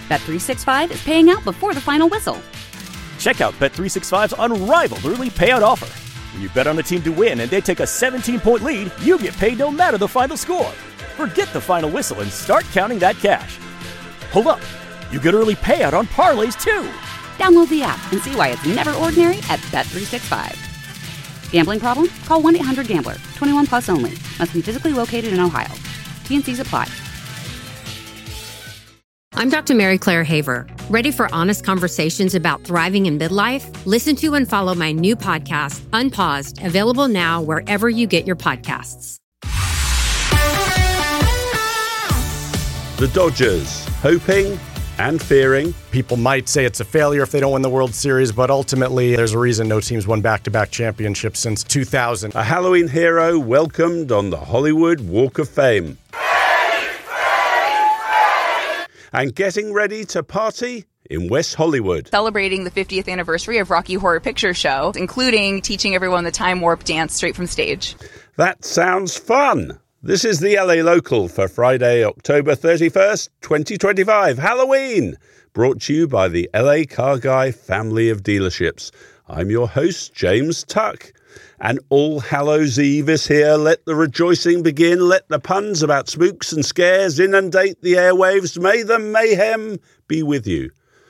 Bet365 is paying out before the final whistle. Check out Bet365's unrivaled early payout offer. When you bet on a team to win and they take a 17-point lead, you get paid no matter the final score. Forget the final whistle and start counting that cash. Hold up. You get early payout on parlays, too. Download the app and see why it's never ordinary at Bet365. Gambling problem? Call 1-800-GAMBLER. 21 plus only. Must be physically located in Ohio. T&Cs apply. I'm Dr. Mary Claire Haver. Ready for honest conversations about thriving in midlife? Listen to and follow my new podcast, Unpaused, available now wherever you get your podcasts. The Dodgers, hoping and fearing. People might say it's a failure if they don't win the World Series, but ultimately there's a reason no team's won back-to-back championships since 2000. A Halloween hero welcomed on the Hollywood Walk of Fame. And getting ready to party in West Hollywood. Celebrating the 50th anniversary of Rocky Horror Picture Show, including teaching everyone the time warp dance straight from stage. That sounds fun. This is the LA Local for Friday, October 31st, 2025, Halloween, brought to you by the LA Car Guy family of dealerships. I'm your host, James Tuck. And All Hallows Eve is here. Let the rejoicing begin. Let the puns about spooks and scares inundate the airwaves. May the mayhem be with you.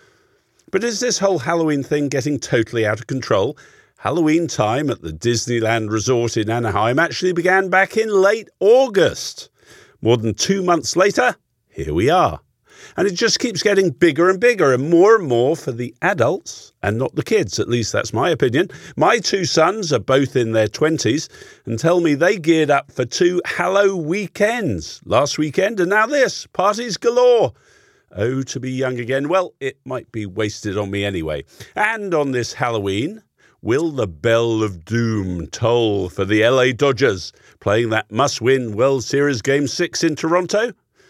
But is this whole Halloween thing getting totally out of control? Halloween time at the Disneyland Resort in Anaheim actually began back in late August. More than 2 months later, here we are. And it just keeps getting bigger and bigger and more for the adults and not the kids. At least that's my opinion. My two sons are both in their 20s and tell me they geared up for 2 Hallow weekends. Last weekend and now this. Parties galore. Oh, to be young again. Well, it might be wasted on me anyway. And on this Halloween, will the bell of doom toll for the LA Dodgers playing that must-win World Series Game 6 in Toronto?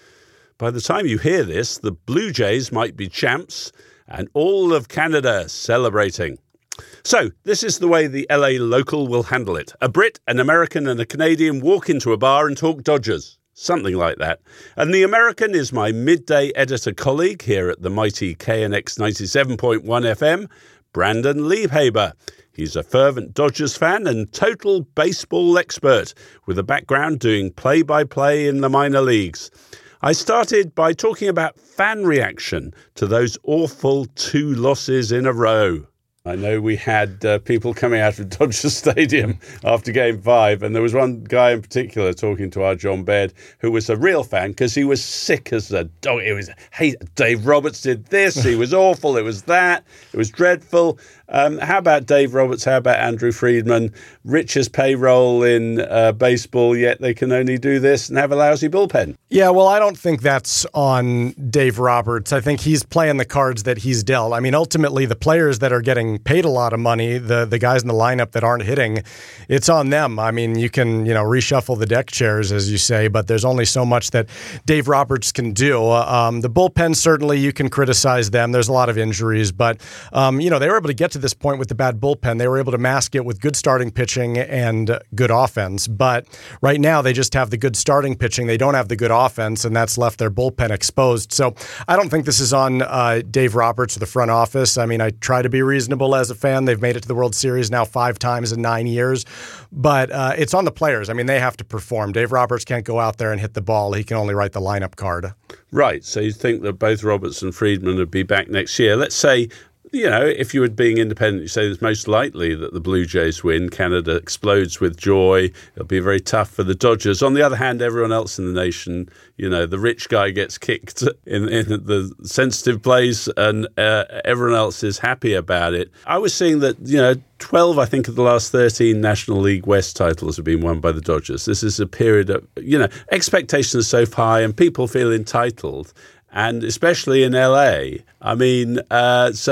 By the time you hear this, the Blue Jays might be champs and all of Canada celebrating. So, this is the way the LA Local will handle it. A Brit, an American and a Canadian walk into a bar and talk Dodgers. Something like that. And the American is my midday editor colleague here at the mighty KNX 97.1 FM, Brandon Liebhaber. He's a fervent Dodgers fan and total baseball expert with a background doing play-by-play in the minor leagues. I started by talking about fan reaction to those awful 2 losses in a row. I know we had people coming out of Dodger Stadium after Game 5, and there was one guy in particular talking to our John Baird who was a real fan because he was sick as a dog. It was, hey, Dave Roberts did this, he was awful, it was that, it was dreadful. How about Dave Roberts? How about Andrew Friedman? Richest payroll in baseball, yet they can only do this and have a lousy bullpen. Yeah, well, I don't think that's on Dave Roberts. I think he's playing the cards that he's dealt. I mean, ultimately, the players that are getting paid a lot of money, the guys in the lineup that aren't hitting, it's on them. I mean, you can, reshuffle the deck chairs, as you say, but there's only so much that Dave Roberts can do. The bullpen, certainly, you can criticize them. There's a lot of injuries, but, they were able to get to this point with the bad bullpen. They were able to mask it with good starting pitching and good offense. But right now, they just have the good starting pitching. They don't have the good offense, and that's left their bullpen exposed. So I don't think this is on Dave Roberts or the front office. I mean, I try to be reasonable as a fan. They've made it to the World Series now 5 times in 9 years. But it's on the players. I mean, they have to perform. Dave Roberts can't go out there and hit the ball. He can only write the lineup card. Right. So you think that both Roberts and Friedman would be back next year. Let's say, if you were being independent, you say it's most likely that the Blue Jays win. Canada explodes with joy. It'll be very tough for the Dodgers. On the other hand, everyone else in the nation, the rich guy gets kicked in the sensitive place and everyone else is happy about it. I was seeing that, 12, I think, of the last 13 National League West titles have been won by the Dodgers. This is a period of, expectations are so high and people feel entitled. And especially in LA, I mean, it's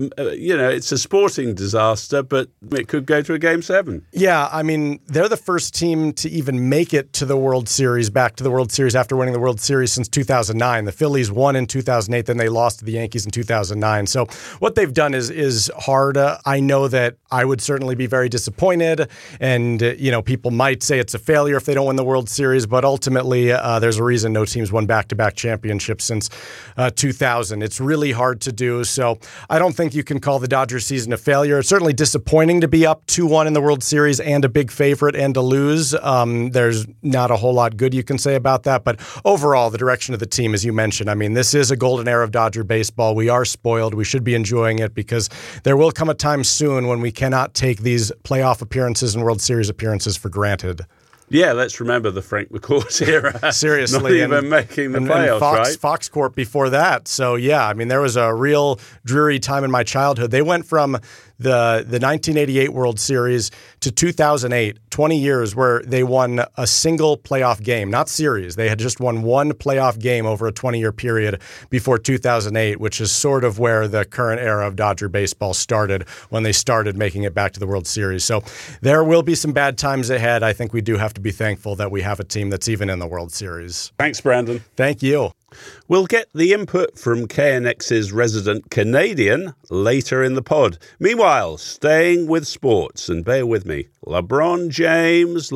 a sporting disaster, but it could go to a Game 7. Yeah, I mean, they're the first team to even make it to the World Series, back to the World Series after winning the World Series since 2009. The Phillies won in 2008, then they lost to the Yankees in 2009. So what they've done is hard. I know that I would certainly be very disappointed, and, people might say it's a failure if they don't win the World Series, but ultimately there's a reason no team's won back-to-back championships since since 2000. It's really hard to do. So I don't think you can call the Dodgers season a failure. It's certainly disappointing to be up 2-1 in the World Series and a big favorite and to lose. There's not a whole lot good you can say about that. But overall, the direction of the team, as you mentioned, I mean, this is a golden era of Dodger baseball. We are spoiled. We should be enjoying it because there will come a time soon when we cannot take these playoff appearances and World Series appearances for granted. Yeah, let's remember the Frank McCourt era. Seriously. Not even making the playoffs, right? Fox Corp before that. So, yeah, I mean, there was a real dreary time in my childhood. They went from the 1988 World Series to 2008, 20 years where they won a single playoff game, not series. They had just won one playoff game over a 20-year period before 2008, which is sort of where the current era of Dodger baseball started when they started making it back to the World Series. So there will be some bad times ahead. I think we do have to be thankful that we have a team that's even in the World Series. Thanks, Brandon. Thank you. We'll get the input from KNX's resident Canadian later in the pod. Meanwhile, staying with sports, and bear with me, LeBron James.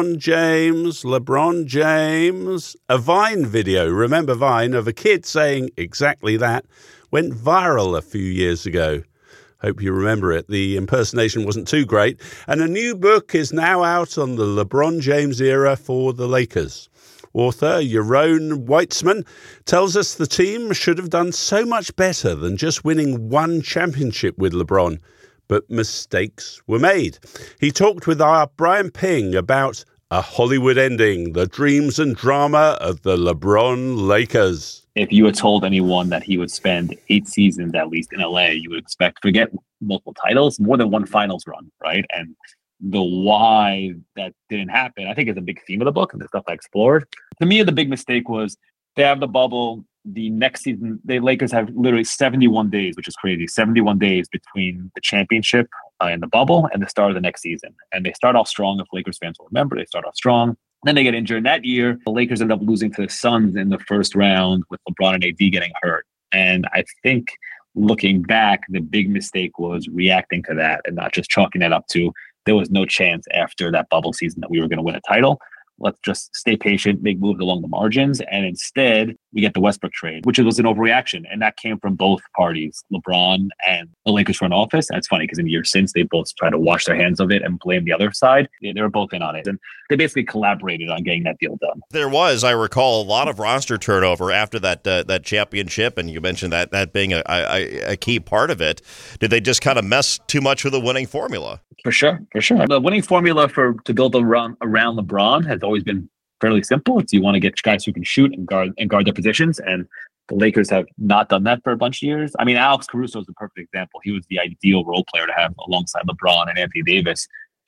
A Vine video, remember Vine, of a kid saying exactly that, went viral a few years ago. Hope you remember it. The impersonation wasn't too great. And a new book is now out on the LeBron James era for the Lakers. Author Yaron Weitzman tells us the team should have done so much better than just winning one championship with LeBron, but mistakes were made. He talked with our Brian Ping about a Hollywood ending, the dreams and drama of the LeBron Lakers. If you had told anyone that he would spend 8 seasons at least in LA, you would expect, forget multiple titles, more than one finals run, right? And the why that didn't happen, I think, is a big theme of the book and the stuff I explored. To me, the big mistake was they have the bubble. The next season, the Lakers have literally 71 days, which is crazy. 71 days between the championship and the bubble and the start of the next season. And they start off strong. If Lakers fans will remember, they start off strong. Then they get injured. That year, the Lakers end up losing to the Suns in the first round with LeBron and AD getting hurt. And I think looking back, the big mistake was reacting to that and not just chalking that up to there was no chance after that bubble season that we were going to win a title. Let's just stay patient, make moves along the margins. And instead, we get the Westbrook trade, which was an overreaction. And that came from both parties, LeBron and the Lakers front office. And it's funny because in the years since, they both tried to wash their hands of it and blame the other side. They were both in on it. And they basically collaborated on getting that deal done. There was, I recall, a lot of roster turnover after that championship. And you mentioned that being a key part of it. Did they just kind of mess too much with the winning formula? For sure. The winning formula to build around LeBron has always been fairly simple. It's you want to get guys who can shoot and guard their positions, and the Lakers have not done that for a bunch of years. I mean, Alex Caruso is the perfect example. He was the ideal role player to have alongside LeBron and Anthony Davis,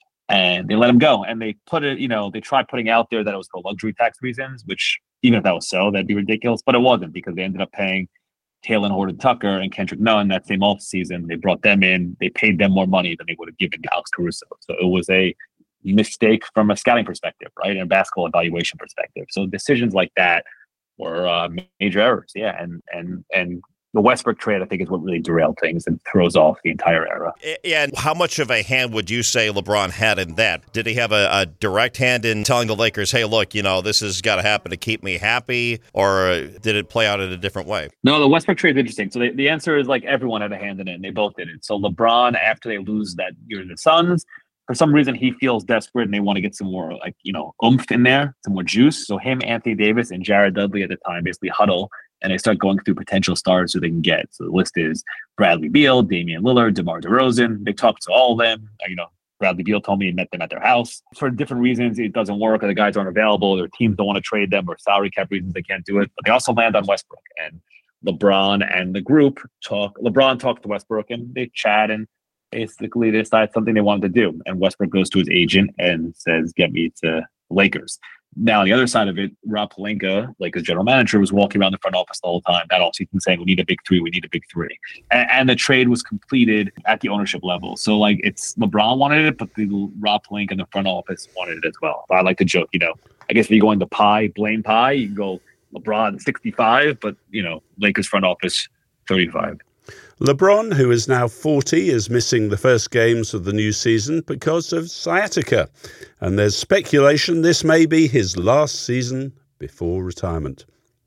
and they let him go. And they put it, they tried putting out there that it was for luxury tax reasons, which even if that was so, that'd be ridiculous. But it wasn't, because they ended up paying Taylor Horton-Tucker and Kendrick Nunn that same offseason. They brought them in. They paid them more money than they would have given Alex Caruso. So it was a mistake from a scouting perspective, right? And a basketball evaluation perspective. So decisions like that were major errors. Yeah. And the Westbrook trade, I think, is what really derailed things and throws off the entire era. And how much of a hand would you say LeBron had in that? Did he have a direct hand in telling the Lakers, hey, look, this has got to happen to keep me happy? Or did it play out in a different way? No, the Westbrook trade is interesting. So the answer is everyone had a hand in it, and they both did it. So LeBron, after they lose that year to the Suns, for some reason, he feels desperate and they want to get some more oomph in there, some more juice. So him, Anthony Davis, and Jared Dudley at the time basically huddle and they start going through potential stars who they can get. So the list is Bradley Beal, Damian Lillard, DeMar DeRozan. They talked to all of them. Bradley Beal told me he met them at their house. For different reasons, it doesn't work, or the guys aren't available, their teams don't want to trade them, or salary cap reasons they can't do it. But they also land on Westbrook. And LeBron and the group LeBron talked to Westbrook and they chat, and basically they decide something they wanted to do. And Westbrook goes to his agent and says, get me to Lakers. Now, on the other side of it, Rob Pelinka, Lakers general manager, was walking around the front office the whole time, that offseason, saying, we need a big three. And the trade was completed at the ownership level. So, it's LeBron wanted it, but the Rob Pelinka in the front office wanted it as well. I like to joke, I guess if you go into blame pie, you can go LeBron 65, but, Lakers front office 35. LeBron, who is now 40, is missing the first games of the new season because of sciatica. And there's speculation this may be his last season before retirement.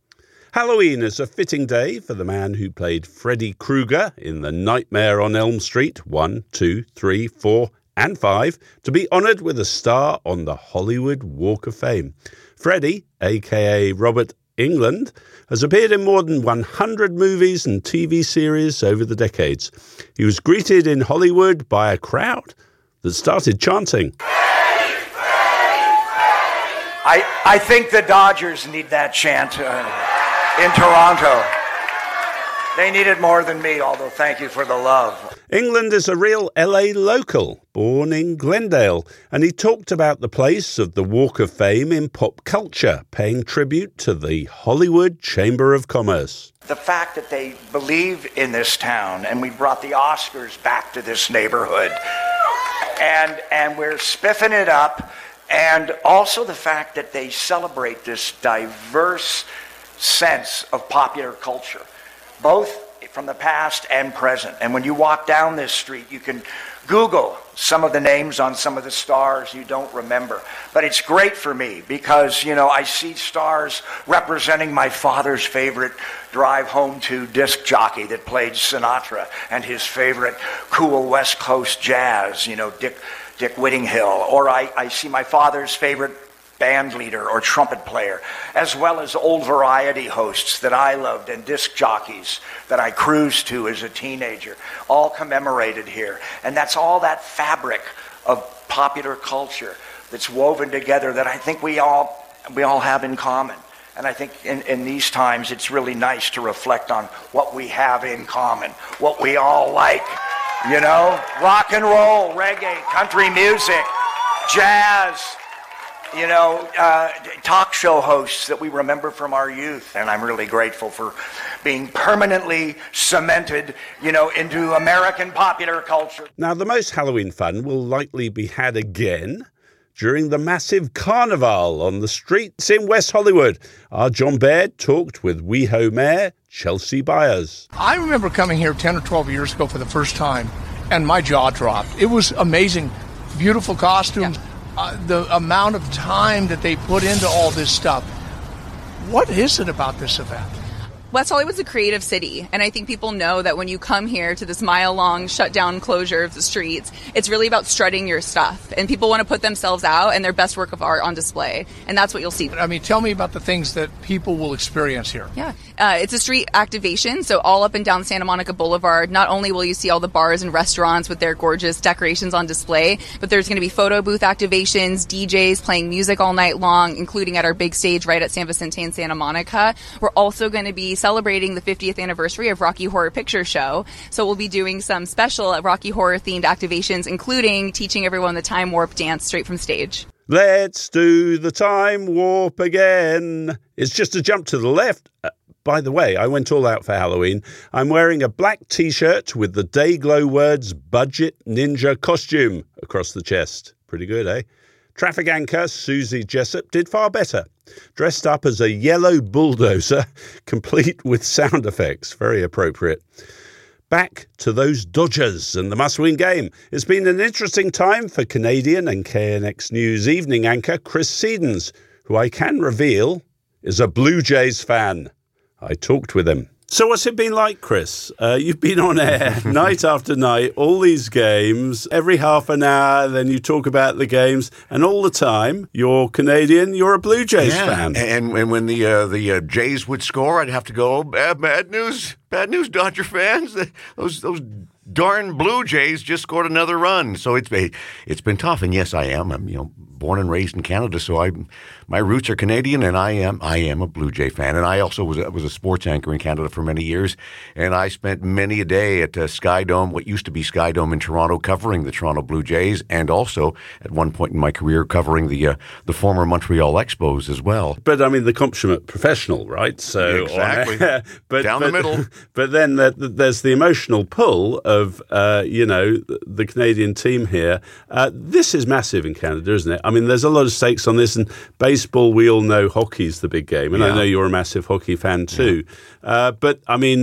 Halloween is a fitting day for the man who played Freddy Krueger in The Nightmare on Elm Street 1, 2, 3, 4 and 5 to be honoured with a star on the Hollywood Walk of Fame. Freddy, a.k.a. Robert Englund, has appeared in more than 100 movies and TV series over the decades. He was greeted in Hollywood by a crowd that started chanting. I think the Dodgers need that chant in Toronto. They need it more than me, although thank you for the love. Englund is a real LA local, born in Glendale, and he talked about the place of the Walk of Fame in pop culture, paying tribute to the Hollywood Chamber of Commerce. The fact that they believe in this town, and we brought the Oscars back to this neighborhood, and we're spiffing it up, and also the fact that they celebrate this diverse sense of popular culture, both from the past and present. And when you walk down this street, you can Google some of the names on some of the stars you don't remember. But it's great for me because, I see stars representing my father's favorite drive home to disc jockey that played Sinatra and his favorite cool West Coast jazz, Dick Whittinghill. Or I see my father's favorite band leader or trumpet player, as well as old variety hosts that I loved and disc jockeys that I cruised to as a teenager, all commemorated here. And that's all that fabric of popular culture that's woven together that I think we all have in common. And I think in these times it's really nice to reflect on what we have in common, what we all like. Rock and roll, reggae, country music, jazz, talk show hosts that we remember from our youth. And I'm really grateful for being permanently cemented, into American popular culture. Now, the most Halloween fun will likely be had again during the massive carnival on the streets in West Hollywood. Our John Baird talked with WeHo Mayor Chelsea Byers. I remember coming here 10 or 12 years ago for the first time, and my jaw dropped. It was amazing. Beautiful costumes. Yeah. The amount of time that they put into all this stuff. What is it about this event? West Hollywood's a creative city, and I think people know that when you come here to this mile-long shut-down closure of the streets, it's really about strutting your stuff, and people want to put themselves out and their best work of art on display, and that's what you'll see. Tell me about the things that people will experience here. Yeah, it's a street activation, so all up and down Santa Monica Boulevard, not only will you see all the bars and restaurants with their gorgeous decorations on display, but there's going to be photo booth activations, DJs playing music all night long, including at our big stage right at San Vicente in Santa Monica. We're also going to be celebrating the 50th anniversary of Rocky Horror Picture Show. So we'll be doing some special Rocky Horror themed activations, including teaching everyone the time warp dance straight from stage. Let's do the time warp again. It's just a jump to the left. By the way, I went all out for Halloween. I'm wearing a black t-shirt with the Dayglow words Budget Ninja costume across the chest. Pretty good, eh? Traffic anchor Susie Jessup did far better. Dressed up as a yellow bulldozer, complete with sound effects. Very appropriate. Back to those Dodgers and the must-win game. It's been an interesting time for Canadian and KNX News evening anchor Chris Sedens, who I can reveal is a Blue Jays fan. I talked with him. So what's it been like, Chris? You've been on air night after night, all these games, every half an hour, then you talk about the games, and all the time, you're Canadian, you're a Blue Jays fan. And when the Jays would score, I'd have to go, bad news, Dodger fans. Those darn Blue Jays just scored another run. So it's been tough, and yes, I am. I'm born and raised in Canada, so my roots are Canadian, and I am a Blue Jay fan. And I also was a sports anchor in Canada for many years, and I spent many a day at Sky Dome, what used to be Sky Dome in Toronto, covering the Toronto Blue Jays, and also at one point in my career covering the former Montreal Expos as well. But the consummate professional, right? So exactly, down the middle. But then there's the emotional pull of the Canadian team here. This is massive in Canada, isn't it? There's a lot of stakes on this, and baseball, we all know hockey's the big game, and I know you're a massive hockey fan too. Yeah. But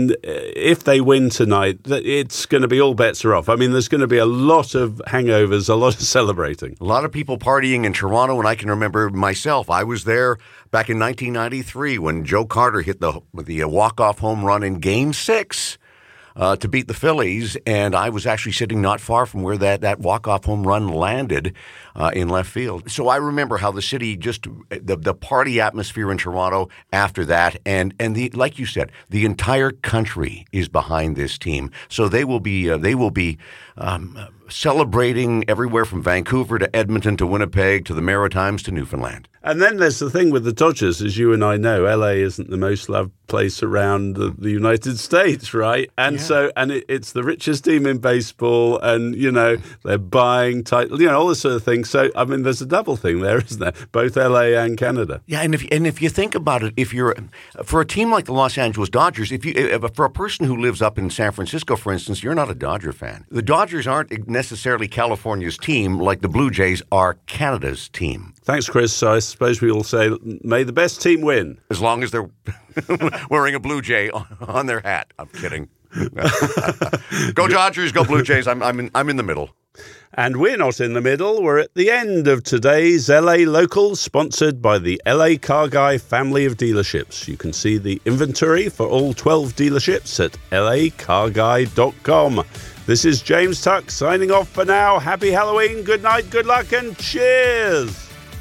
if they win tonight, it's going to be all bets are off. There's going to be a lot of hangovers, a lot of celebrating. A lot of people partying in Toronto, and I can remember myself. I was there back in 1993 when Joe Carter hit the walk-off home run in Game 6 to beat the Phillies, and I was actually sitting not far from where that walk-off home run landed in left field. So I remember how the city the party atmosphere in Toronto after that, and like you said, the entire country is behind this team. So they will be celebrating everywhere from Vancouver to Edmonton to Winnipeg to the Maritimes to Newfoundland. And then there's the thing with the Dodgers, as you and I know, LA isn't the most loved place around the United States, right? And it's the richest team in baseball, and they're buying title, all this sort of thing. So I mean, there's a double thing there, isn't there? Both LA and Canada. Yeah, and if you think about it, if you're for a team like the Los Angeles Dodgers, for a person who lives up in San Francisco, for instance, you're not a Dodger fan. The Dodgers aren't necessarily California's team, like the Blue Jays are Canada's team. Thanks, Chris. So I suppose we all say, may the best team win. As long as they're wearing a Blue Jay on their hat. I'm kidding. Go Dodgers, go Blue Jays. I'm in the middle. And we're not in the middle. We're at the end of today's LA Local, sponsored by the LA Car Guy family of dealerships. You can see the inventory for all 12 dealerships at lacarguy.com. This is James Tuck signing off for now. Happy Halloween, good night, good luck, and cheers!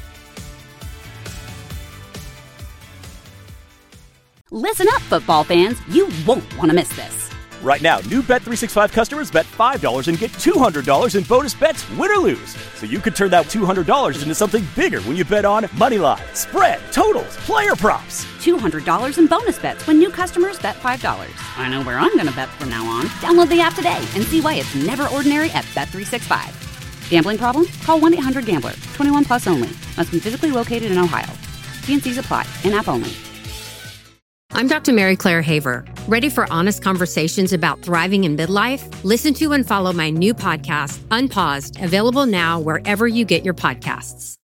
Listen up, football fans. You won't want to miss this. Right now, new Bet365 customers bet $5 and get $200 in bonus bets, win or lose. So you could turn that $200 into something bigger when you bet on moneyline, spread, totals, player props. $200 in bonus bets when new customers bet $5. I know where I'm going to bet from now on. Download the app today and see why it's never ordinary at Bet365. Gambling problem? Call 1-800-GAMBLER. 21 plus only. Must be physically located in Ohio. T&Cs apply. In-app only. I'm Dr. Mary Claire Haver. Ready for honest conversations about thriving in midlife? Listen to and follow my new podcast, Unpaused, available now wherever you get your podcasts.